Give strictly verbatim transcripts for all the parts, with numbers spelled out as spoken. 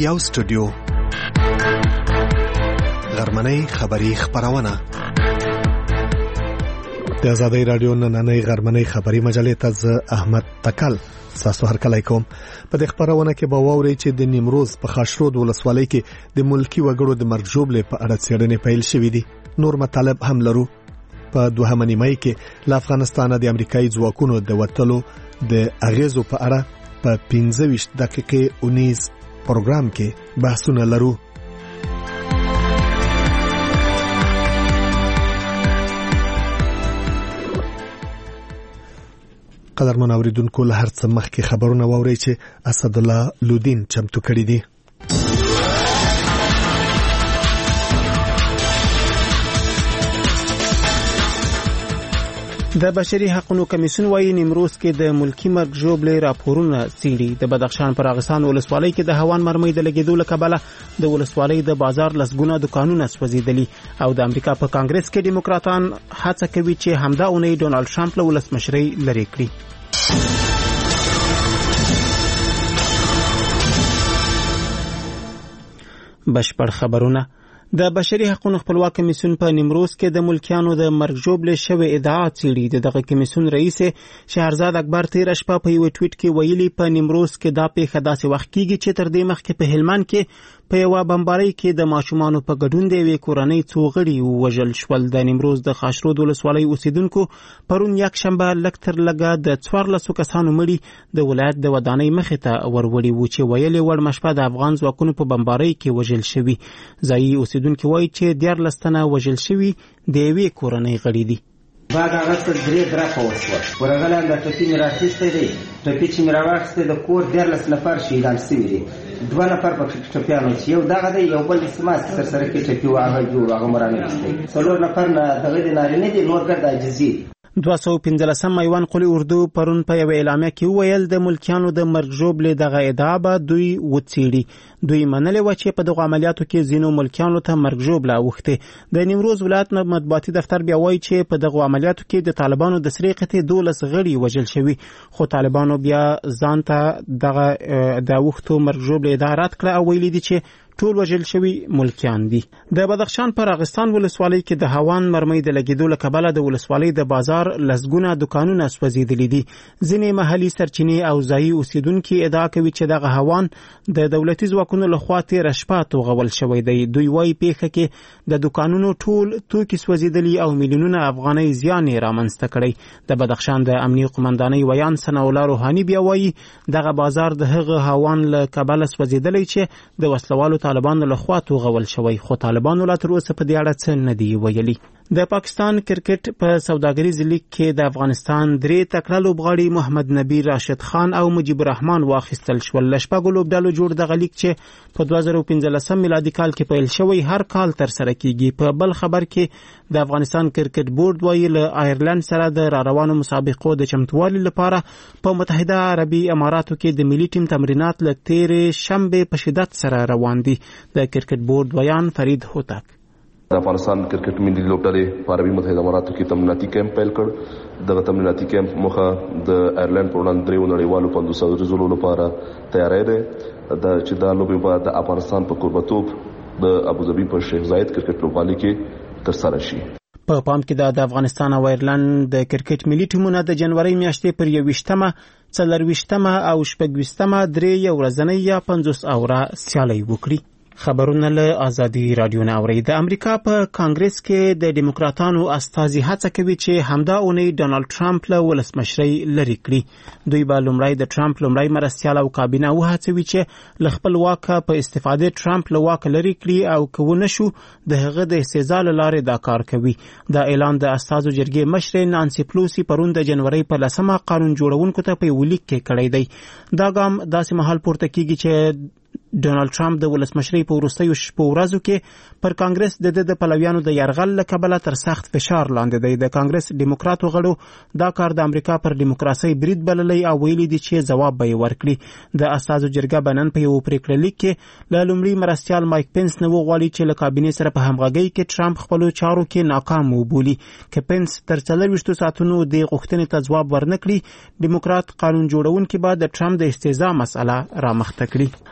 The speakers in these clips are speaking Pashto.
یو سټوډیو غرمنۍ خبری خبرونه د آزادۍ رادیو نننۍ غرمنۍ خبری مجلې ته ز احمد تکل تاسو هر کله کوم په دې خبرونه کې به ووري چې د نیمروز په خاشرود ولسوالۍ کې د ملکی وګړو د مرګ ژوبلې په اړه څېړنې پیل شوې دي. نور مطالب هم لرو. په دوهمه نیمه کې له افغانستان د امریکایي ځواکونو د وټلو د اغیزو په اړه په پنځه ویشت دقیقې اونیز پروګرام کې بحثونه لرو. قدرمن اوریدونکو له هر څه مخکې خبرونه واورئ چې اسد الله لودین چمتو کړی دي. د بشري حقوقو کمیسیون وايي نیمروز کې د ملکی مرګ ژوبلې راپورونه څېړي. د بدخشان پر اغستان ولسوالۍ کې د هوان مرمۍ د لګیدو له کبله د ولسوالۍ د بازار لسګونه دکانونه سوځېدلي او د امریکا په کانګرس کې دیموکراتان هڅه کوي چې همدا اونۍ ډونالد ټرمپ له ولسمشرۍ لرې کړي. بشپړ خبرونه. د بشري حقوقو خپلواک کمیسیون په نیمروز کې د ملکیانو د مرګ ژوبلې شوې ادعا څېړي. دغه کمیسیون رئیس شهرزاد اکبر تېره شپه په یو ټویټ کې ویلي په نیمروز کې دا پیښه داسې وخت کېږي چې تر دې مخکې په هلمند کې په یوه بمبارۍ کې د ماشومانو په ګډون د یوې کورنۍ څو غړي ووژل شول. د نیمروز د خاشرود ولسوالۍ اوسیدونکو پرون یکشنبه لږ تر لږه د څوارلسو کسانو مړي د ولایت د ودانۍ مخې ته وروړي وو چې ویلې وړ شپه د افغان ځواکونو په بمبارۍ کې وژل شوي. ځایي اوسیدونکي وایي چې دیارلس تنه وژل شوي د یوې کورنۍ غړي دي. بعد هغه څه درې درپه وشوه ورغله د ټپي مې راخیستی دی. ټپي چې مې راواخیستی د کور دیارلس نفر شهیدان سوي دي. دوه نفر په ټپیانو چې یو دغه دی یو بل د سماس سر سره کې ټپي و هغه جوړ هغه مو رانهیستی. څلور نفر نه دغه د نارینه دي نور ګرد عاجزي. دوه سوه پنځلسم میوان قلي اردو پرون په یوه اعلامیه کې وویل د ملکیانو د مرګ ژوبلې دغه ادعا به دوی وڅېړي. دوی منلې وه چې په دغو عملیاتو کې ځینو ملکیانو ته مرګ ژوبله اوښتې. د نیمروز ولایت مطبوعاتي دفتر بیا وایي چې په دغو عملیاتو کې د طالبانو د سرې قطعې دولس غړي وژل شوي، خو طالبانو بیا ځان ته دغه د اوښتو مرګ ژوبلې ادعا رد کړه او ویلي دي چې ټول وژل شوي ملکیان دي. د بدخشان پر اغستان ولسوالۍ کې د هوان مرمۍ د لګیدو له کبله د ولسوالۍ د بازار لسګونه دکانونه سوځېدلي دي. ځینې محلي سرچینې او ځایي اوسیدونکي ادعا کوي چې دغه هوان د دولتي ځواکونو لخوا تېره شپه توغول شوی دی. دوی وایي پیښه کې د دکانونو ټول توکي سوځېدلي او میلیونونه افغانۍ زیان یې رامنځته کړی. د بدخشان د امنیې قمندانۍ ویان ثناءالله روحاني بیا وایي دغه بازار د هغه هوان له کبله سوځېدلی چې د وسلوالو طالبانو لخوا توغول شوی، خو طالبانو لا تر اوسه په دې اړه څه نه دي ویلي. د پاکستان کرکټ په سوداګریز لیګ کې د افغانستان درې تکړه لوبغاړي محمد نبی راشد خان او مجیب الرحمن واخیستل شول. له شپږو لوبډلو جوړ دغه لیګ چې په دوه زره پنځلسم میلادي کال کې پیل شوی هر کال ترسره کیږي. په بل خبر کې د افغانستان کرکټ بورډ وایي له آیرلند سره د راروانو مسابقو د چمتووالي لپاره په متحده عربي اماراتو کې د ملي ټیم تمرینات له تېرې شنبې په شدت سره روان دي. د کرکټ بورډ ویان فرید هوتک د افغانستان کرکټ ملي لوبډلې په عربي متحده اماراتو کې تمریناتي کیمپ پیل کړ. دغه تمریناتي کیمپ موخه د آیرلند پر وړاندې دریو نړیوالو پنځوس ورځو لپاره تیاری دی چې دا لوبې به د افغانستان په کوربتوب د ابوظبي په شیخ زاید کرکټ لوبغالي کې ترسره شي. په پام کې د افغانستان او آیرلند د کرکټ ملي ټیمونه د جنوري میاشتې پر یوویشتمه، څلرویشتمه او شپږویشتمه درې یو ورځنۍ یا پنځوس اوره سیالۍ وکړي. خبرونه له آزادي رادیو نه اوري. د امریکا په کانګرس کې د دیموکراتانو استازي هڅه کوي چې همدا اونۍ ډونالد ټرمپ له ولسمشرۍ لرې کړي. دوی به لومړی د ټرمپ لومړی مرستیال او کابینه وهڅوي چې له خپل واکه په استفادې ټرمپ له واکه لرې کړي او که ونه شو د هغه د استهزا له لارې دا کار کوي. دا اعلان د استازو جرګې مشرې نانسي پلوسي پرون د جنوري په لسمه قانون جوړونکو ته په یو لیک کې کړی دی. دا ګام داسې مهال پورته کیږي چې ډونالد ټرمپ د ولسمشرۍ په وروستیو شپو ورځو کې پر کانګرس د د پلویانو د یرغل له کبله تر سخت فشار لاندې دی. د کانګرس دیموکراتو غړو دا کار د امریکا پر دیموکراسۍ برید بللی او ویلي دي چې ځواب به یې ورکړي. د استازو جرګه به نن په یو پریکړه لیک کې له لومړي مرستیال مایک پنس نه وغواړي چې له کابینې سره په همغږۍ کې ټرمپ خپلو چارو کې ناکام وبولي. که پنس تر څلرویشتو ساعتونو د غوښتنې ته ځواب ورنه کړي، دیموکرات قانون جوړونکي به د ټرمپ د استهزا مسأله رامخته کړي. او د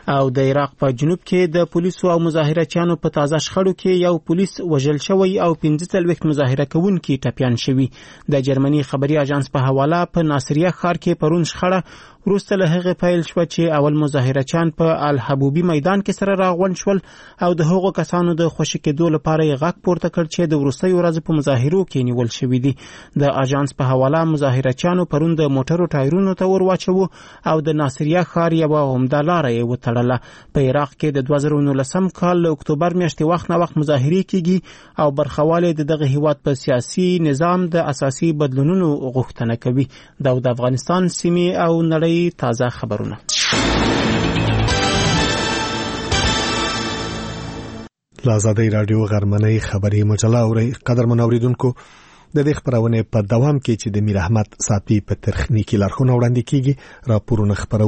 عراق په جنوب کې د پولیسو او مظاهرچیانو په تازه شخړو کې یو پولیس وژل شوی او پنځه څلوېښت مظاهره کوونکي ټپیان شوي. د جرمني خبري اژانس په حواله په ناصریه ښار کې پرون شخړه وروسته له هغې پیل شوه چې اول مظاهرچیان په الحبوبي میدان کې سره راغونډ شول او د هغو کسانو د خوشي کېدو لپاره یې غږ پورته کړ چې د وروستیو ورځو په مظاهرو کې نیول شوي دي. د اژانس په حواله مظاهرچیانو پرون د موټرو ټایرونو ته ور واچوه او د ناصریه ښار یوه عمده لاره یې وتړله. په عراق کې د دوه زره نولسم کال له اکتوبر میاشتې وخت نه وخت مظاهرې کیږي او برخواله د دغه هیواد په سیاسي نظام د اساسي بدلونونو غوښتنه کوي. دا د افغانستان سیمې او نړۍ تازه خبرونه. لازادی رادیو غرمنۍ خبری مجله اوري. قدر منوریدونکو د دې خبرونه په دوام کې چې د میر احمد صافي په تخنیکی لارښوونه وړاندې کیږي راپورونه خبرو.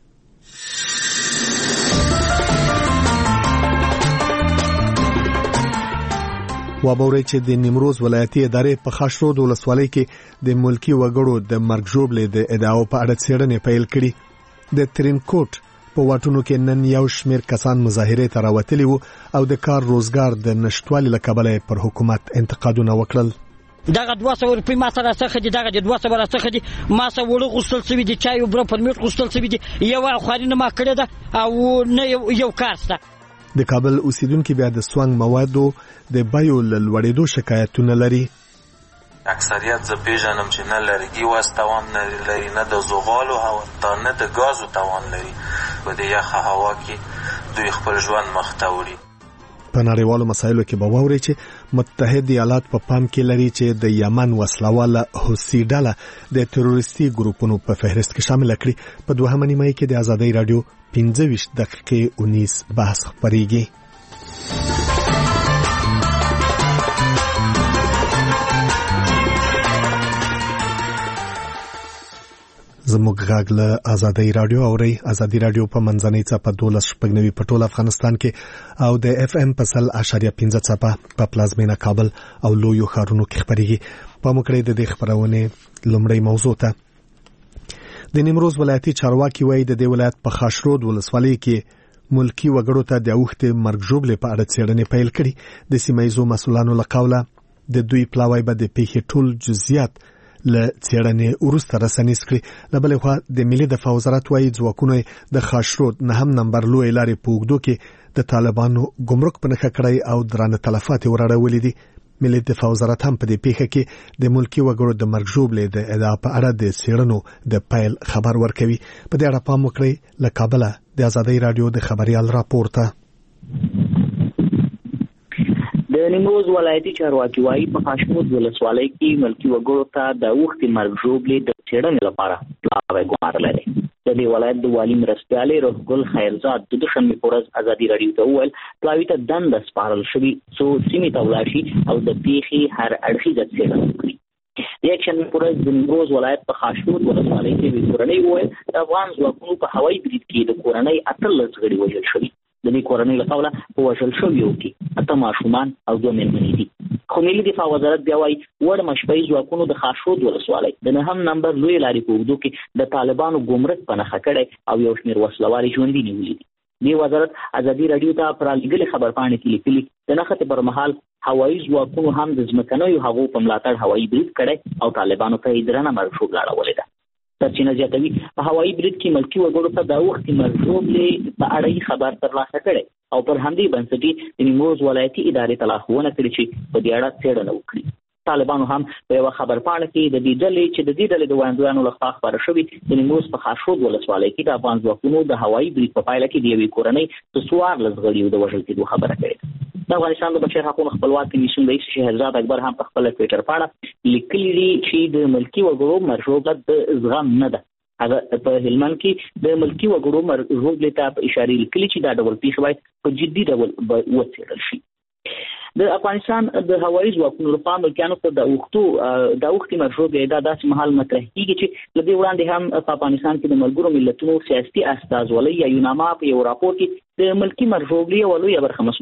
وابوري چې د نیمروز ولایتي ادارې په خاشرود ولسوالۍ کې د ملکی وګړو د مرګ ژوبلې د ادعاو په اړه څېړنې پیل کړي. د ترینکوټ په واټونو کې نن یو شمېر کسان مظاهرې ته راوتلي وو او د کار روزګار د نشټوالي له کبله پر حکومت انتقادونه وکړل. دغه دوه سوه روپۍ ما سره څخه دي، دغه دوه سوه راڅخه دي، ما سره وړه غوښتل شوي دي، چای او بره پرمیټ غوښتل شوي دي، یوه خواري نه ما کړې ده او نه یو کار شته. د کابل اوسیدونکو بیا د سوانګ موادو د بیو لوړېدو شکایتونه لري. اکثریت زه پیژنم چې نه لرګي واس توان نه لري، نه د زغالو هوا تا نه د ګازو توان لري. په دې یخه هوا کې دوی خپل ژوند مخ ته وړي. په نړیوالو مسایلو کې به واوري چې متحد ایالات په پام کې لري چې د یمن وسلواله حوثي ډله د تروریستي ګروپونو په فهرست کې شامل کړي. په دوهمه نیمه کې د ازادۍ رادیو پنځه ویشت دقیقې اونیس بحث خپریږي. زموږ غږ له ازادۍ رادیو اوري. ازادۍ رادیو په منځنۍ څپه دولس شپږ نوي په ټول افغانستان کې او د اف ام په سل اشاریه پنځه څپه په پلازمینه کابل او لویو ښارونو کې خپریږي. په موږ د دې خبرونه لومړی موضوع ته د نیمروز ولایتي چارواکي وایي د دې ولایت په خاشرود ولسوالۍ کې ملکی وګړو ته د اوښتې مرګ ژوبلې په اړه څېړنې پیل کړي. د سیمه ییزو مسؤلانو له قوله د دوی پلاوی به د پیښې ټول جزئیات له څېړنې وروسته رسنیز کړي. له بلې خوا د ملي دفاع وزارت وایي ځواکونه د خاشرود نهم نمبر لوی لارې په اوږدو کې د طالبانو ګمرک په نښه کړی او درانه تلفات یې ورړولي دي. ملي دفاع وزارت هم په دې پیښه کې د ملکی وګړو د مرګ ژوبلې د ادعا په اړه د څېړنو د پیل خبر ورکوي. په دې اړه پام وکړئ. له کابله د ازادۍ رادیو د خبريال راپور ته. د نیمروز ولایتي چارواکي وایي په خاشرود ولسوالۍ کې ملکی وګړو ته د اوښتې مرګ ژوبلې د څېړنې لپاره پلاوی ګمار لري. د دې ولایت د والي مرستیالې روحګل خیرزاد د دوشنبې په ورځ ازادي رادیو ته وویل پلاوي ته دنده سپارل شوي څو سیمې ته ولاړ شي او د پیښې هر اړخیزه څېړنه وکړي. د یکشنبې په ورځ د نیمروز ولایت په خاشرود ولسوالۍ کې یوې کورنۍ وویل د افغان ځواکونو په هوایي برید کې د کورنۍ اتلس غړي وژل شوي. د دې کورنۍ له قوله په وژل شویو کې اته ماشومان او دوه مېرمنې دي. خو ملي دفاع وزارت بیا وایي وړ مشبهي ځواکونو د خاشرود ولسوالۍ د نهم نمبر لوی لارې په اوږدو کې د طالبانو ګمرک په نښه کړی او یو شمېر وسلوالې ژوندي نیولي دي. دې وزارت ازادي رادیو ته پر رالیږلې خبرپاڼې کې لیکلي د نښتې پر مهال هوایي ځواکونو هم د ځمکنیو هغو په ملاتړ هوایي برید کړی او طالبانو ته یې درنه مرګ ژوبله اړولې ده. سرچینه زیاتوي په هوایي برید کې ملکی وګړو ته د اوښتې مرګ ژوبلې په اړه خبر ترلاسه کړی او پر همدې بنسټ د نیمروز ولایتي ادارې ته لارښوونه کړې چې په دې اړه څېړنه وکړي. طالبانو هم په یوه خبرپاڼه کې د دې ډلې چې د دې ډلې د وړاندویانو لخوا خپاره شوې د نیمروز په خاشرود ولسوالۍ کې د افغان ځواکونو د هوایي برید په پایله کې د یوې کورنۍ د څوارلس غړیو د وژل کېدو خبره کړې. د افغانستان د بشر حقوقو خپلواک کمیسیون رئیس شهرزاد اکبر هم په خپله ټویټر پاڼه لیکلي دي چې د ملکي وګړو مرګ ژوبله د زغم نه ده. هغه په هلمند کې د ملکی وګړو مرګ ژوبلې ته په اشاره لیکلي چې دا ډول پیښې باید په جدي ډول وڅېړل شي. د افغانستان د هوایي ځواکونو لخوا ملکیانو ته د اوښتو د اوښتې مرګ ژوبلې دا داسې مهال مطرح کېږي چې له دې وړاندې هم په افغانستان کې د ملګرو ملتونو سیاسي استازولۍ یا یوناما په یو راپور کې د ملکي مرګ ژوبلې یوه لویه برخه مسؤلیت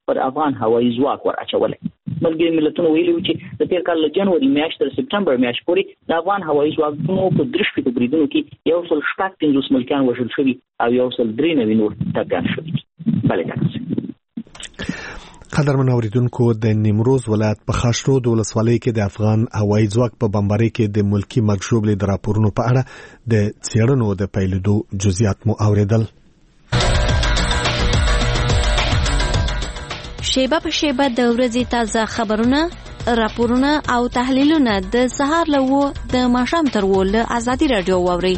پر افغان هوایي ځواک ور اچولی. ملګري ملتونو ویلي چې د تیر کال له جنوري میاشتې تر سپټمبر میاشتې پورې د افغان هوایي ځواکونو په درې شپېته بریدونو کې یو سل شپږ پنځوس ملکیان وژل شوي او یو سل درې نوي نور ټپیان شوي. بله ډاکټر قدرمن اوریدونکو، د نیمروز ولایت په خاشرود ولسوالۍ کې د افغان هوایي ځواک په بمبارۍ کې د ملکی مرګ ژوبلې د راپورونو په اړه د څېړنو د پیلېدو جزئیات مو اوریدل. شیبه په شیبه د ورځې تازه خبرونه، راپورونه او تحلیلونه د سهار له وو د ماښام تر وو له ازادي راډیو واورئ.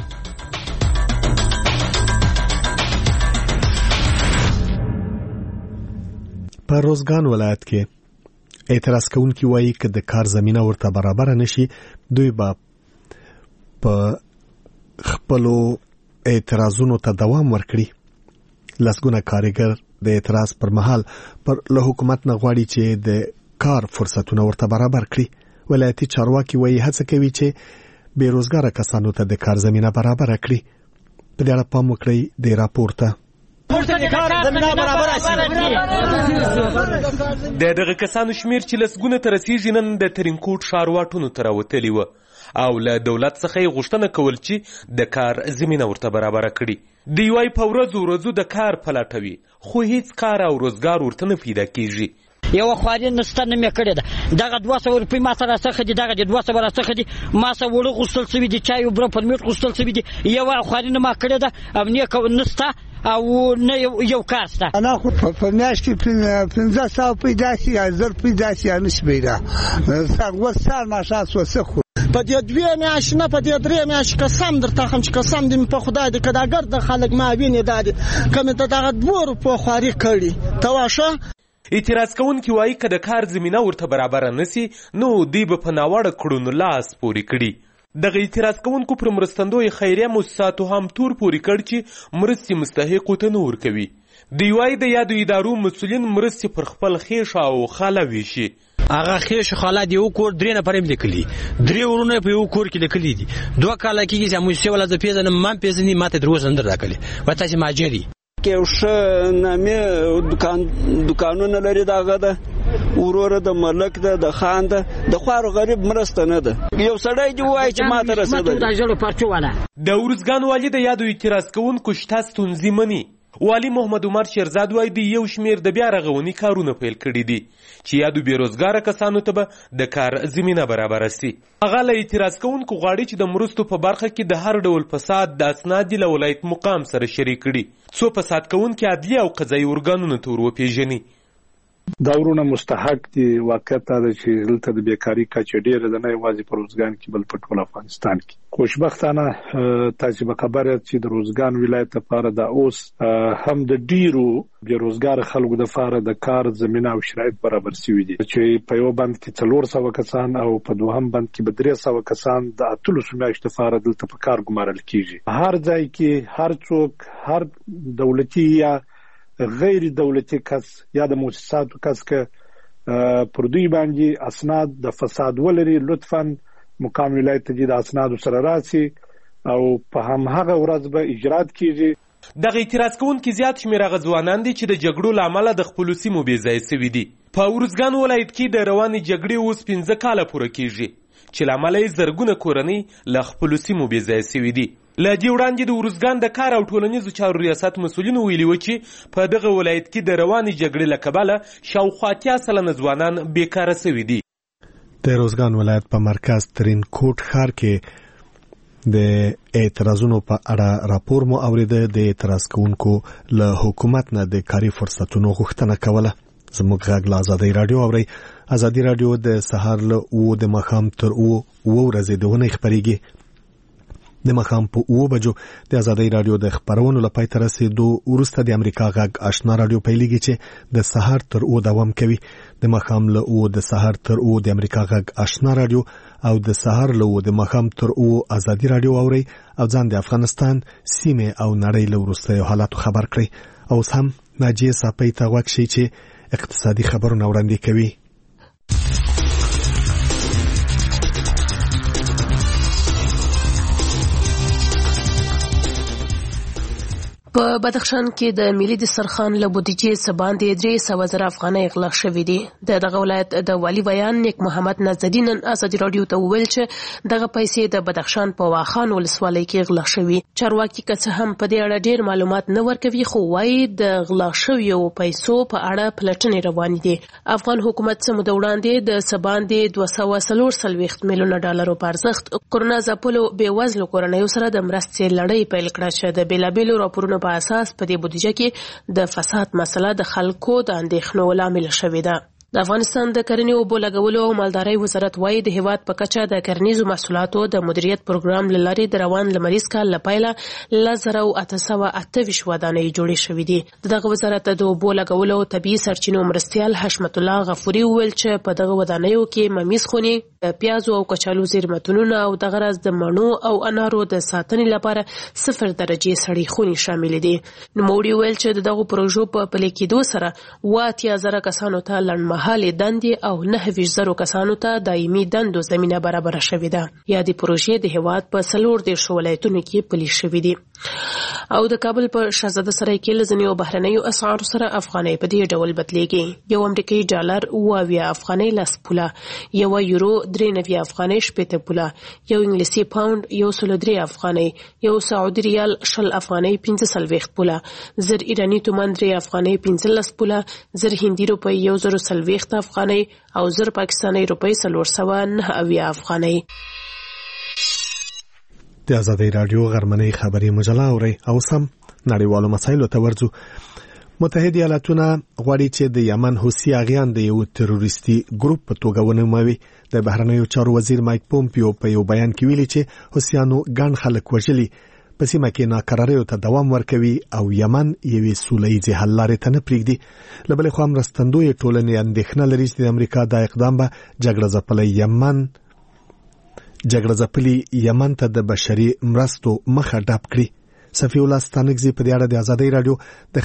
په روزګان ولایت کې اعتراض کوونکي وایي چې د کار زمينه ورته برابر نشي، دوی به په خپلو اعتراضونو ته دوام ورکړي. لسګونه کارګر د اعتراض پر مهال پر له حکومت نه غواړي چې د کار فرصتونه ورته برابر کړي. ولایتي چارواکي وایي هڅه کوي چې بیروزګار کسانو ته د کار زمينه برابر کړي. په دې اړه پام وکړئ د راپور ته. د دغه کسانو شمیر چې لسګونه ته رسیږي نن د ترینکوټ ښارواټونو ته راوتلي وه او له دولت څخه یې غوښتنه کول چې د کار زمینه ورته برابره کړي. دوی وایي په ورځو ورځو د کار پلټوي خو هیڅ کار او روزګار ورته نه پیدا کیږي. یو خواري نسته نه مې کړې ده، دغه دوه سوه روپۍ ما سره راڅخه دي، دغه د دوه سوه راڅخه دي، ما سره وړه غوښتل شوي دي، چای اوبره پرمیټ غوښتل شوي دي، یوه خواري نه ما کړې ده او نیکه نسته او نه یو کار شته. انا خو په میاشت کې پنځه سوه پیدا شي یا زر پیدا شي یا نشي پیدا. اوس سهار ماښام څه وڅښو په دې دوې میاشتې نه په دې درې میاشتې قسم درته خم چې قسم دې مې په خدای دې که دا ګرده خلک ما وینې دا دي که مې د دغه دوو روپو خواري کړي ته واښه. اعتراض کوونکي وایي که د کار زمینه ورته برابره نسی نو دوی به په ناوړه کړنو لاس پورې کړي. دغه اعتراض کوونکو پر مرستندوی خیریه موسساتو هم تور پورې کړ چې مرستې مستحقو ته نه ورکوي. دوی وایي د یادو ادارو مسؤلین مرستې پر خپل خیش او خاله ویشي. هغه خیش خاله دی یو کور درې نفر هم لیکلي، درې ورونه په یو کور کې لیکلي دي. دوه کاله کېږي چې موسسې والا زه پېژنم ما هم پېژني، ما ته تر اوسه نه در راکړي و تاسې مهاجر یې. یو ښه نامې دکان دکانونه لري، دغه ده وروره د ملک ده د خان ده د خوارو غریب مرسته نه ده. یو سړی دې ووایي چې ما ته رسېدلی. د ارزګان والي د یادو اعتراض کوونکو شته ستونزې مني. والي محمد عمر شیرزاد وایي د یو شمیر د بیا رغونې کارونه پیل کړي دي چې یادو بیروزګاره کسانو ته به د کار زمینه برابره سي. هغه له اعتراض کوونکو غواړي چې د مرستو په برخه کې د هر ډول فساد د اسناد له ولایت مقام سره شریک کړي څو فساد کوونکي عدلیه او قضایي ارګانونو ته ور وپېژني. دا ورونه مستحق دي. واقعیت دا ده چې دلته د بیکاري کچه ډېره ده، نه یوازې په روزګان کې بل په ټول افغانستان کې. خوشبختانه تاسو به خبر یاست چې د روزګان ولایت لپاره دا اوس هم د ډیرو بیروزګار خلکو لپاره د کار زمینه او شرایط برابر شوي دي چې په یو بند کې څلور سوه کسان او په دوهم بند کې به درې سوه کسان د اتلسو میاشتو لپاره دلته په کار ګمارل کیږي. هر ځای کې هر څوک، هر دولتي یا غیر دولتي کس یا د مؤسساتو کس که پر دوی باندې اسناد د فساد ولري لطفاً مقام ولایت ته د اسنادو سره راسي او په همهغه ورځ به اجرات کیږي. دغه اعتراض کوونکي زیات شمېر هغه ځوانان دي چې د جګړو له امله د خپلو سیمو بې ځایه سوي دي. په ارزګان ولایت کې د روانې جګړې اوس پنځه کاله پوره کیږي چې له امله یې زرګونه کورنۍ له خپلو سیمو بې ځایه سوي دي. له دې وړاندې د ارزګان د کار او ټولنیزو چارو ریاست مسؤلینو ویلي وو چې په دغه ولایت کې د روانې جګړې له کبله شاوخوا اتیا سلنه ځوانان بیکاره سوي دي. د روزګان ولایت په مرکز ترینکوټ ښار کې د اعتراضونو په اړه راپور مو اوریده. د اعتراض کوونکو له حکومت نه د کاري فرصتونو غوښتنه کوله. زموږ غږ له ازادي راډیو اورئ. ازادي راډیو د سهار له اوو د ماښام تر اوو اوه ورځې د اونۍ خپرېږي. د ماښام په اوه بجو د ازادي راډیو د خپرونو له پای ته رسېدو وروسته د امریکا غږ آشنا راډیو پیلېږي چې د سهار تر اوه دوام کوي. د ماښام له اوه د سهار تر اوه د امریکا غږ آشنا راډیو او د سهار له اوه د ماښام تر اوه ازادي راډیو اورئ او ځان د افغانستان سیمې او نړۍ له وروستیو حالاتو خبر کړئ. اوس هم ناجیه صافۍ ته غوږ شئ چې اقتصادي خبرونه وړاندې کوي. په بدخشان کې د ملي دسترخوان له بودیجې څخه باندې درې سوه زره افغانۍ غلا شوې دي. د دغه ولایت د والي بیان نیک محمد نظري نن ازادي راډیو ته وویل چې دغه پیسې د بدخشان په واخان ولسوالۍ کې غلا شوې. چارواکي که څه هم په دې اړه ډېر معلومات نه ورکوي، خو وایي د غلا شویو پیسو په اړه پلټنې روانې دي. افغان حکومت څه موده وړاندې د څه باندې دوه سوه څلور څلوېښت میلیونه ډالرو په ارزښت کرونا ځپلو بېوزلو کورنیو سره د مرستې لړۍ پیل کړه چې د بېلابېلو راپورونو په اساس په دې بودیجه کې د فساد مسله د خلکو د اندېښنو لامل شوې ده. د افغانستان د کرنې اوبو لګولو او مالدارۍ وزارت وایي د هېواد په کچه د کرنیزو محصولاتو د مدیریت پروګرام له لارې د روان لمریز کال له پیله لس زره او اته سوه اته ویشت ودانۍ جوړې شوې دي. د دغه وزارت د اوبو لګولو او طبیعي سرچینو مرستیال حشمت الله غفوري وویل چې په دغه ودانیو کې ممیز خونې، د پیازو او کچالو زیرمتونونه او دغه راز د مڼو او انارو د ساتنې لپاره صفر درجې سړې خونې شامل دي. نوموړي وویل چې د دغو پروژو په پلي کېدو سره اووه اتیا زره کسانو ته لنډمهالې دندې او نهه ویشت زرو کسانو ته دایمي دندو زمینه برابره شوې ده. یادې پروژې د هېواد په څلور دېرشو ولایتونو کې پلي شوې دي. او د کابل په شهزاده سرای کې له ځینو بهرنیو اسعارو سره افغانۍ په دې ډول بدلېږي. یو امریکایي ډالر اووه اویا افغانۍ لس پوله، یوه یورو درې نوي افغانۍ شپېته پوله، یو انګلیسي پاونډ یو سل درې افغانۍ، یو سعودي ریال شل افغانۍ پنځه څلوېښت پوله، زر ایراني تومان درې افغانۍ پنځلس پوله، زر هندي روپۍ یو زر څلوېښت افغانۍ او زر پاکستاني روپۍ څلور سوه نهه اویا افغانۍ. د ازادۍ راډیو غرمنۍ خبري مجله اوري او سم نړیوالو مسایلو ته ورځو. متحده ایالاتونه غواړي چې د یمن حوثي اغیان د یو تروریستي ګروپ په توګه ونوموي. د بهرنیو چارو وزیر مایک پومپیو په یو بیان کې ویلي چې حوثیانو ګڼ خلک وژلي، په سیمه کې ناکراریو ته دوام ورکوي او یمن یوې سوله ییزې حل لارې ته نه پرېږدي. له بلې خوا مرستندویې ټولنې اندېښنه لري چې د امریکا دا اقدام به جګړه ځپلی یمن جګړه ځپلي یمن ته د بشري مرستو مخه ډپ کړي. صفی الله ستانکزي په دې اړه د ازادۍ راډیو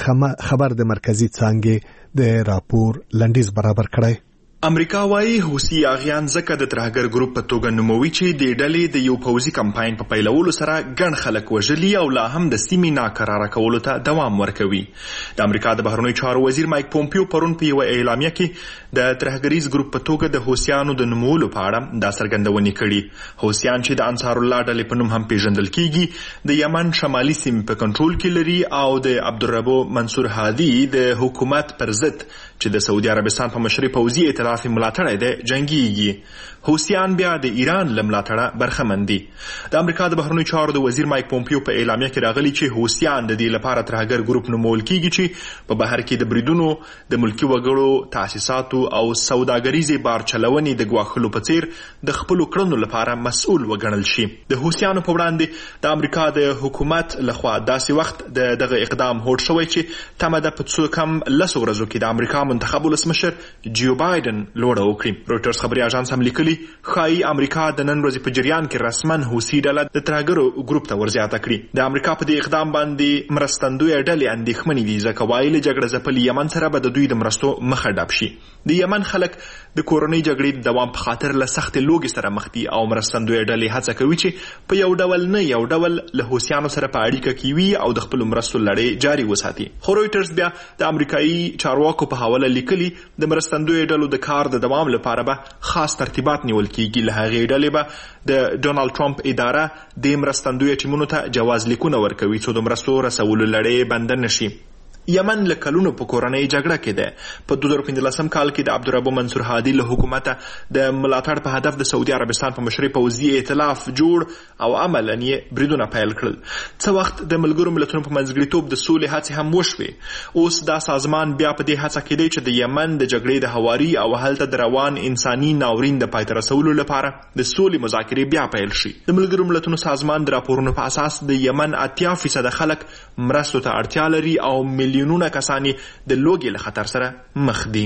د خبر د مرکزي څانګې د راپور لنډیز برابر کړی. امریکا وايي حوثي اغیان ځکه د ترهګر ګروپ په توګه نوموي چې د ډلې د یو پوځي کمپاین په پیلولو سره ګڼ خلک وژلي او لا هم د سیمې ناکراره کولو ته دوام ورکوي. د امریکا د بهرنیو چارو وزیر مایک پومپیو پرون په یوه اعلامیه کې د ترهګریز ګروپ په توګه د حوثیانو د نومولو په اړه دا څرګندونې کړي. حوثیان چې د انصار الله ډلې په نوم هم پیژندل کیږي، د یمن شمالي سیمې په کنټرول کې لري او د عبدالربو منصور هادي د حکومت پر ضد چې د سعودي عربستان په مشرۍ پوځي ائتلاف ملاتړی دی جنګیږي. حوثیان بیا د ایران له ملاتړه برخمن دي. د امریکا د بهرنیو چارو د وزیر مایک پومپیو په اعلامیه کې راغلي چې حوثیان د دې لپاره ترهګر ګروپ نومول کیږي چې په بهر کې د بریدونو، د ملکي وګړو تاسیساتو او سوداګریزې بار چلونې د ګواښلو په څیر د خپلو کړنو لپاره مسؤل وګڼل شي. د حوثیانو په وړاندې د امریکا د حکومت لخوا داسې وخت د دغه اقدام هوډ شوی چې تمه ده په څو کم لسو ورځو کې د امریکا منتخب ولسمشر جیو بایدن لوړه وکړي. رویټرز خبري اژانس هم لیکلي ښایي امریکا د نن ورځې په جریان کې رسمن حوثي ډله د ترهګرو ګروپ ته ورزیاته کړي. د امریکا په دې اقدام باندې مرستندویه ډلې اندېښمنې دي ځکه وایي له جګړه ځپلي یمن سره به د دوی د مرستو مخه ډپ شي. د یمن خلک د کورنۍ جګړې د دوام په خاطر له سختې لوږې سره مخ دي او مرستندویه ډلې هڅه کوي چې په یو ډول نه یو ډول له حوثیانو سره په اړیکه کې وي او د خپلو مرستو لړۍ جاري وساتي. خو رویټرز بیا د امریکایي چارواکو په حواله لیکلي د مرستندویه ډلو د کار د دوام لپاره به خاص ترتیبات نیول کیږي. له هغې ډلې به د ډونالد ټرمپ اداره د مرستندویه ټیمونو ته جواز لیکونه ورکوي څو د مرستو رسولو لړۍ بنده نشي. یمن له کلونو په کورنۍ جګړه کې ده. په دوه زره پنځلسم کال کې د عبدالربو منصور هادي له حکومته د ملاتړ په هدف د سعودي عربستان په مشرۍ پوځي ائتلاف جوړ او عملاً یې بریدونه پیل کړل. څه وخت د ملګرو ملتونو په منځګړیتوب د سولې هڅې هم وشوې. اوس دا سازمان بیا په دې هڅه کې دی چې د یمن د جګړې د هواري او هلته د روان انساني ناورین د پای ته رسولو لپاره د سولې مذاکرې بیا پیل شي. د ملګرو ملتونو سازمان د راپورونو په اساس د یمن اتیا فیصده خلک مرستو ته اړتیا لري او میلیونونه کسانی د لوږې له خطر سره مخ دي.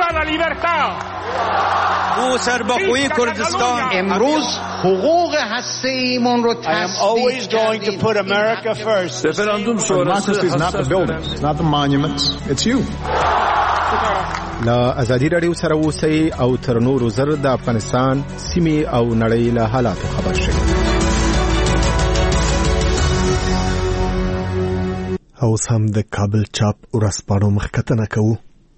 او سربخوی کردستان امروز حقوق هسته‌ایمون رو تثبیت کردیم. Referendum democracy is not the buildings, it's not the monuments, it's you. لا ازادي راډیو سره اوسئ او تر نورو زر د افغانستان سیمې او نړۍ له حالاتو خبر شئ. اوس هم د کابل چاپ ورځپاڼو مخکتنه کوو.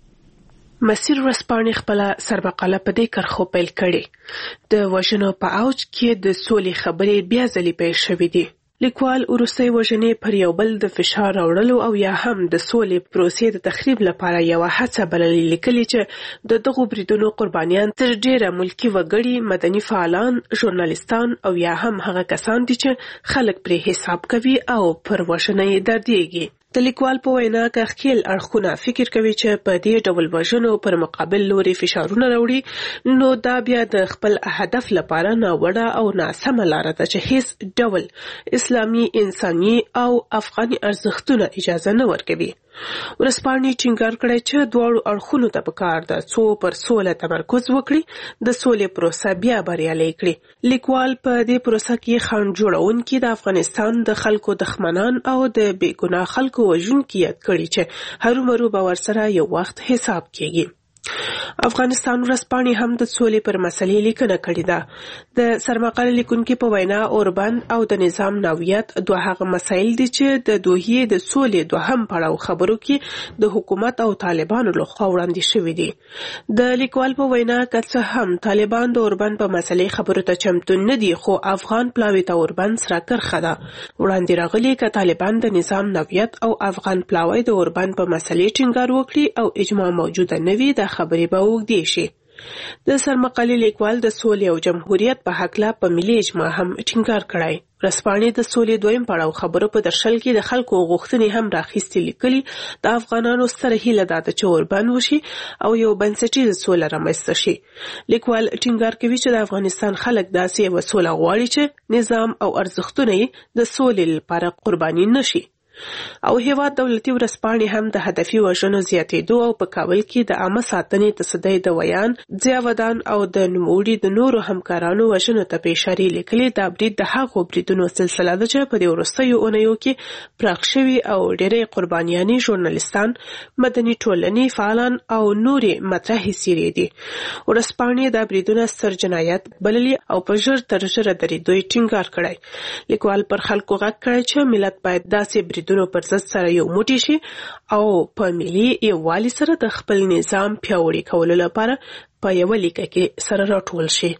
مسیر ورځپاڼې خپله سربقاله په دې کرښو پیل کړې. د وژنو په اوج کې د سولې خبرې بیا ځلې پیل شوې دي. لیکوال وروستۍ وژنې پر یو بل د فشار راوړلو او یا هم د سولې پروسې د تخریب لپاره یوه هڅه بللې، لیکلي چې د دغو بریدونو قربانیان تر ډیره ملکي وګړي، مدني فعالان، ژورنالیستان او یا هم هغه کسان دي چې خلک پرې حساب کوي او پر وژنه یې دردیږي. د لیکوال په وینا که ښکیل اړخونه فکر کوي چې په دې ډول وژنو پر مقابل لوري فشارونه راوړي، نو دا بیا د خپل هدف لپاره ناوړه او ناسمه لاره ده چې هیڅ ډول اسلامي، انساني او افغاني ارزښتونه اجازه نه ورکوي. ورځپاڼې ټینګار کړی چې دواړو اړخونو ته پکار ده څو پر سوله تمرکز وکړي، د سولې پروسه بیا بریالۍ کړي. لیکوال په دې پروسه کې خنډ جوړونکي د افغانستان د خلکو دښمنان او د بې ګناه خلکو وژونکي یاد کړي چې هرومرو به ورسره یو وخت حساب کیږي. افغانستان ورځپاڼې هم د سولې پر مسلې لیکنه کړې ده. د سرمقاله لیکونکي په وینا اوربند او د نظام نوعیت دوه هغه مسایل دي چې د دوحې د سولې دوهم پړاو خبرو کې د حکومت او طالبانو لخوا وړاندې شوي دي. د لیکوال په وینا که څه هم طالبان د اوربند په مسلې خبرو ته چمتو نه دي، خو افغان پلاوي ته اوربند سره کرښه ده. وړاندې راغلي که طالبان د نظام نوعیت او افغان پلاوي د اوربند په مسلې ټینګار وکړي او اجماع موجوده نه وي، د خبرې به اوږدې شي. د سرمقالې لیکوال د سولې او جمهوریت په هکله په ملي اجماع هم ټینګار کړی. ورځپاڼې د سولې دویم پړاو خبرو په درشل کې د خلکو غوښتنې هم راخیستې، لیکلي د افغانانو ستره هیله ده چې اوربند وشي او یو بنسټیزه سوله رامنځته شي. لیکوال ټینګار کوي چې د افغانستان خلک داسې یوه سوله غواړي چې نظام او ارزښتونه یې د سولې لپاره قرباني نشي. او هیواد دولتي ورځپاڼې هم د هدفي وژنو زیاتېدو او په کابل کې د عامه ساتنې تصدۍ د ویان، ضیاءودان او د نوموړي د نورو همکارانو وژنو ته په اشارې لیکلي دا برید د هغو بریدونو سلسله ده چې په دې وروستیو اونیو کې پراخ شوي او ډېرې قربانیانې ژورنالیستان، مدني ټولنې فعالان او نورې مطرحې څیرې دي. ورځپاڼې دا بریدونه ستر جنایت بللي او په ژر تر ژره درېدو یې ټینګار کړی. لیکوال پر خلکو غږ کړی چې ملت باید داسې برید پر ضد سره یو موټی شي او په ملي یووالي سره د خپل نظام پیاوړي کولو لپاره په یوه لیکه کې سره راټول شي.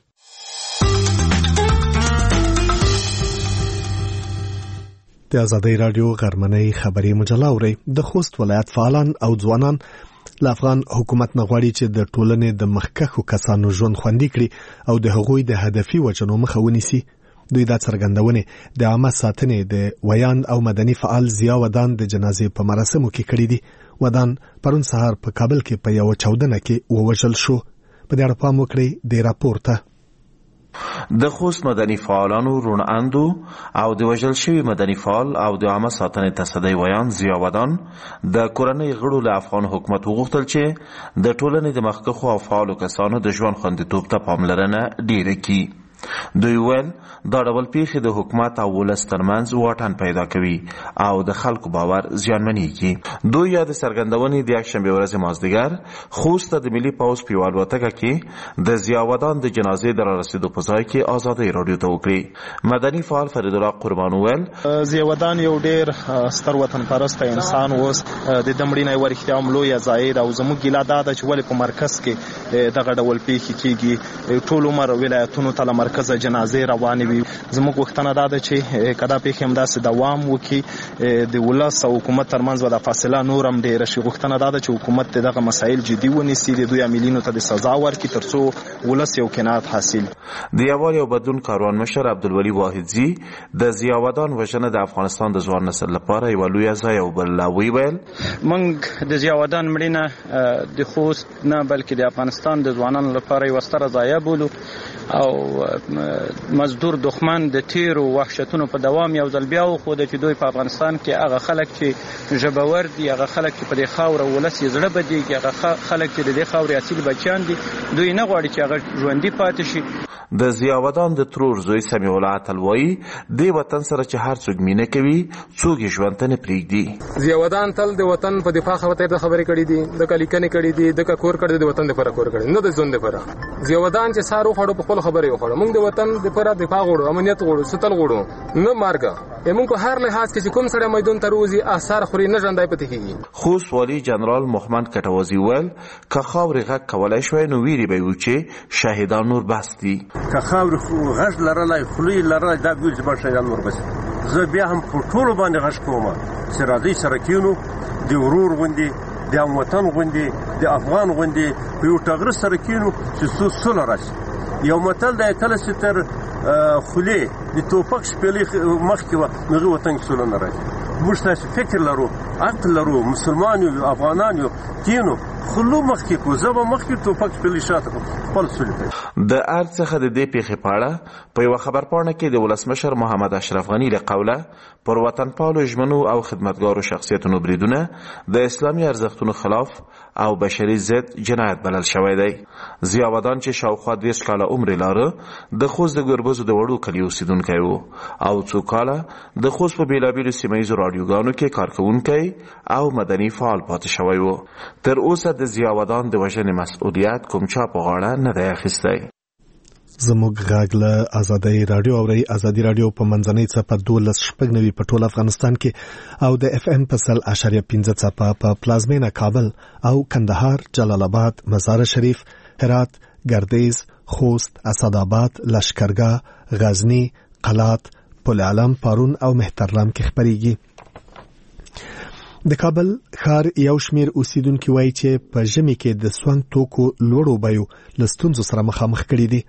د آزادۍ راډیو غرمنۍ خبري مجله اوري. د خوست ولایت فعالان او ځوانان له افغان حکومت نه غواړي چې د ټولنې د مخکښو کسانو ژوند خوندي کړي او د هغوی د هدفي وژنو مخه ونیسي. دوی دا څرګندونې د عامه ساتنې د ویان او مدني فعال ضیاءودان د جنازې په مراسمو کې کړې دي. ودان پرون سهار په کابل کې په یو چاودنه کې ووژل شو. په دې اړه پام وکړئ د راپور ته. د خوست مدني فعالانو روڼ اندو او د وژل شوي مدني فعال او د عامه ساتنې تصدۍ ویان ضیاءودان د کورنۍ غړو له افغان حکومت وغوښتل چې د ټولنې د مخکښو او فعالو کسانو د ژوند خوندیتوب ته پاملرنه ډیره کړي. دوی ویل دا ډول پیښې د حکومت او ولس ترمنځ واټن پیدا کوي او د خلکو باور زیانمنېږي. دوی یا د څرګندونې د یکشنبې ورځې مازدیګر خوست د ملي پوځ په یوه الوتکه کې د ضیاءودان د جنازې د رارسېدو په ځای کې آزادۍ راډیو ته وکړي. مدني فعال فرید الله قربان ویل ضیاءودان یو ډېر ستر وطن پرسته انسان اوس د دمړي نه یوه رښتیا هم لویه ضایع ده او زموږ ګیله دا ده چې ولې په مرکز کې دغه ډول پیښې کېږي. ټول عمر ولایتونو ته له مرکزه جنازې روانې وي. زموږ غوښتنه دا ده چې که دا پیښې همداسې دوام وکړي، د ولس او حکومت ترمنځ به دا فاصله نور هم ډېره شي. غوښتنه دا ده چې حکومت دغه مسایل جدي ونیسي، د دوی عاملینو ته د سزا ورکړي تر څو ولس یو قناعت حاصل. د یووالي او بدلون کاروان مشر عبدالولي واحدزي د ضیاءودان وژنه د افغانستان د ځوان نسل لپاره یوه لویه ضایعه وبلله. ویل موږ د ضیاءودان مړینه د خوست نه بلکې د افغانستان د ځوانانو لپاره یوه ستره ضایعه بولو او مزدور دښمن د تیرو وحشتونو په دوام یو ځل بیا وښوده چې دوی په افغانستان کې هغه خلک چې ژبور دي، هغه خلک چې په دې خاوره ولس یې زړه بدېږي، هغه خلک چې د دې خاورې اصیل بچیان دي، دوی نه غواړي چې هغه ژوندي پاتې شي. د ضیاءودان د ترور زوی سمیع الله اتل وایي دې وطن سره چې هر څوک مینه کوي څوک یې ژوند ته نه پرېږدي. ضیاءودان تل د وطن په دفاع خاطر خبرې کړې دي، د لیکنې کړې دي، د کور کړې د وطن لپاره کور کړې نه د ژوند لپاره. ضیاءودان چې سارو خړو په خپل خبرې وخړو، موږ د وطن لپاره دفاع غواړو، امنیت غواړو، ستل غواړو، نه مارګه موږ په هر لحاظ کې چې کوم سړی میدان ته روزي اثر خوري نه ژوندی پاتې کیږي. خوست والی جنرال محمد کټوازی ویل که خاورې غږ کولای شوی نو ویری به وي چې شهیدان نور بس دي. که خاورې غږ لرلی خولې لرلی دا ویل چې به شهیدان نور بس دي. زه بیا هم په ټولو باندې غږ کوم چې راځئ سره کینو د ورور غوندې د هموطن غوندې د افغان غوندې په یو ټغره سره کینو چې څو سوله راشي. یو متل دی کله چې تر خولې د توپک شپېلې مخکې وه نو هغې وطن کې سوله نه راځي. موږ تاسې فکر لرو عقل لرو مسلمان یو افغانان یو کینو خلو مخکې کو زه به مخکې توپک شپېلې شاته کړم خپل سولې کوي. د ارګ څخه د دې پیښې په اړه په یوه خبرپاڼه کې د ولسمشر محمد اشرف غني له قوله پر وطنپالو ژمنو او خدمتګارو شخصیتونو بریدونه د اسلامي ارزښتونو خلاف او بشري ضد جنایت بلل شوی دی. ضیاءالدین چې شاوخوا دېرش کاله عمر یې لاره د خوست د ګربزو د وړو کلي اوسېدونکی و او څو کاله د خوست په بېلابېلو سیمه ییزو راډیوګانو کې کارکوونکی او مدني فعال پاتې شوی و. تر اوسه د ضیاءالدین د وژنې مسؤلیت کوم چا په غاړه نه دی اخیستی. زموږ غږ له ازادۍ رادیو اورئ. ازادي رادیو په منځنۍ څپه دولس شپږ نوي په ټول افغانستان کې او د اف ام په سل اشاریه پنځه څپه په پلازمینه کابل او کندهار، جلال آباد، مزار شریف، هرات، گردیز، خوست، اسداباد، لشکرګاه، غزنی، قلات، پل علم، پارون او مهترلام کې خبريږي. د کابل ښار یو شمیر اوسیدونکو وایي چې په ژمي کې د سون توکو لوړو بیو له ستونزو سره مخامخ کړي دي.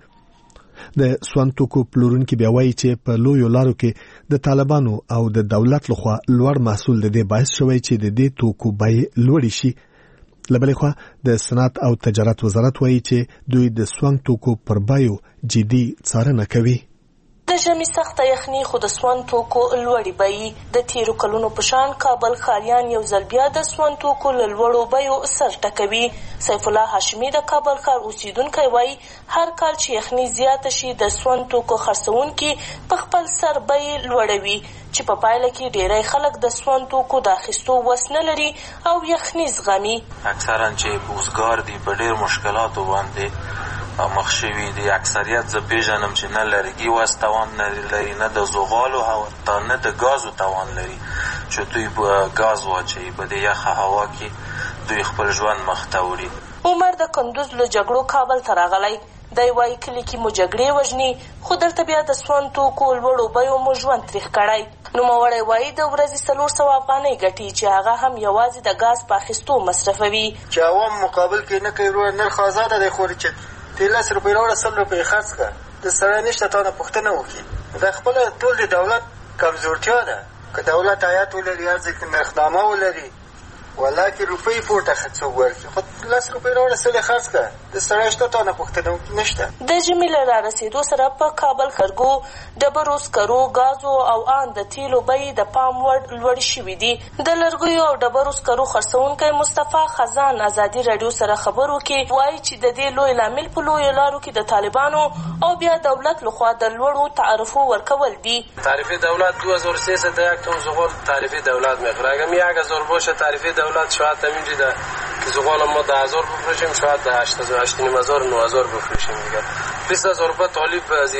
د سون توکو پلورونکي بیا وایي چې په لویو لارو کې د طالبانو او د دولت لخوا لوړ محصول د دې باعث شوی چې د دې توکو بیې لوړې شي. له بلې خوا د صنعت او تجارت وزارت وایي چې دوی د سون توکو پر بیو جدي څارنه کوي. د ژمي سخته یخني خو د سون توکو لوړې بیې د تیرو کلونو په شان کابل ښاریان یو ځل بیا د سون توکو له لوړو بیو سر ټکوي. سیف الله هاشمي د کابل ښار اوسیدونکی وایي هر کال چې یخني زیاته شي د سون توکو خرڅوونکي په خپل سر بیې لوړوي چې په پایله کې ډیری خلک د سون توکو د اخیستو وس نه لري او یخني زغمي. اکثرا چې بوزګار دي په ډېر مشکلاتو باندې مخ شوي دي. اکثریت زه پیژنم چې نه لرګي وس توان نه لري، نه د زغالو حتی نه د ګازو توان لري چې دوی به ګاز واچوي په دې یخه هوا کې دوی خپل ژوند مخ ته وړي. عمر د کندوز له جګړو کابل ته راغلی. دی وایي کلي کې مو جګړې وژني خو دلته بیا د سون توکو لوړو بیو مو ژوند تریخ کړی. نوموړی وایي د ورځې څلور سوه افغانۍ ګټي چې هغه هم یوازې د ګاز په اخیستو مصرفوي. چې عوام مقابل کې نه کوي وروره نرخ ازاده دی خو چې ته لس روپۍ راوړه سل روپۍ خرڅ کړه د سړی نشته تا نه پوښتنه وکړي. دا خپله ټول د دولت کمزورتیا ده. که دولت عایت ولري ارزښت نرخنامه ولري ولکه روپۍ پورته څوک ورکړي خو لس روپۍ راوړه سل یې خرڅ کړه د سړی شته تا نه پوښتنه نشته. د ژمي له رارسېدو سره په کابل خرګو ډبرو سکرو ګازو او ان د تیلو بیې د پام وړ لوړې شوي دي. د لرګیو او ډبرو سکرو خرڅوونکی مصطفی خزان ازادي راډیو سره خبرو کې وایي چې د دې لوی لامل په لویو لارو کې د طالبانو او بیا دولت لخوا د لوړو تعرفو ورکول دي. تعرفه دولت دو هزار و سیصد یک تن زغال تعرفه دولت میخوره. اگر می یک هزار باشه تعرفه دولت شاید همینجوری ده که زغال ما ده هزار بفروشیم شاید ده هشت هزار هشت نیم هزار نه هزار بفروشیم دیگه بیست هزار روپیه طالب از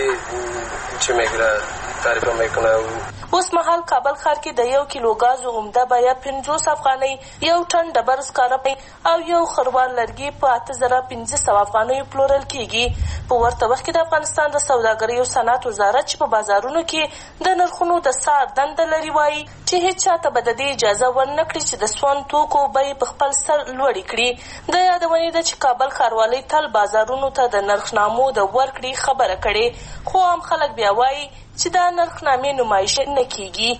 چی میگیره تعرفه میکنه. اوس مهال کابل ښار کې د یو کیلو ګازو عمده بیه پنځوس افغانۍ، یو ټن ډبر سکاره او یو خروار لرګي په اته زره پنځه سوه افغانیو پلورل کیږي. په ورته وخت کې د افغانستان د سوداګرۍ او صنعت وزارت چې په بازارونو کې د نرخونو د څار دنده لري وایي چې هیڅ چاته به د دې اجازه ورنه کړي چې د سون توکو بیې په خپل سر لوړې کړي. د یادونې ده چې کابل ښاروالۍ تل بازارونو ته د نرخنامو د ورکړې خبره کړې خو هم خلک بیا وایي چې دا نرخنامې نمایش نه کیږي.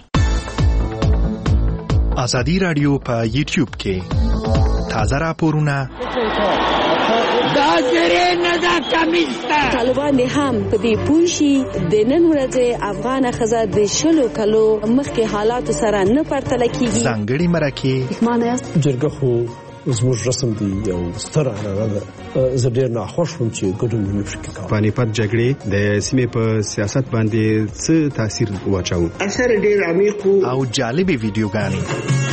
ازادي رادیو په یوټیوب کې تازه راپورونه دا زری نه دا کمیسته طالبان هم په دې پوه شي د نن ورځې افغان ښځه د شلو کلو مخکې حالاتو سره نه پرتله کیږي. ځانګړي مرکې معنی جرګه خو زموږ رسم دی یو ستره عنعنه ده. زه ډېر ناخوښ وم چې ګډون مې نشو کولی. پانیپت جګړې د سیمې په سیاست باندې څه تاثیر واچاوه؟ اثر ډېر عمیق او جالبې ویډیوګانې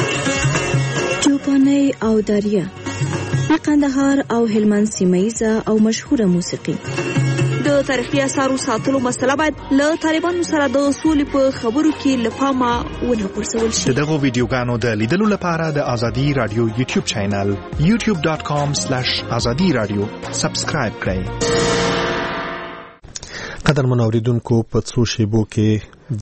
چوپانۍ او دریا د قندهار او هلمند سیمه ییزه او مشهوره موسیقي د تاریخي اثارو ساتلو مسله باید له طالبانو سره د سولې په خبرو کې له پامه ونه غورځول شي. دغه ویډیوګانو د لیدلو لپاره د ازادي رادیو یوټیوب چینل یوټیوب ډاٹ کام سلیش ازادي رادیو سبسکرایب کړئ. قدر منوریدونکو په څو شیبو کې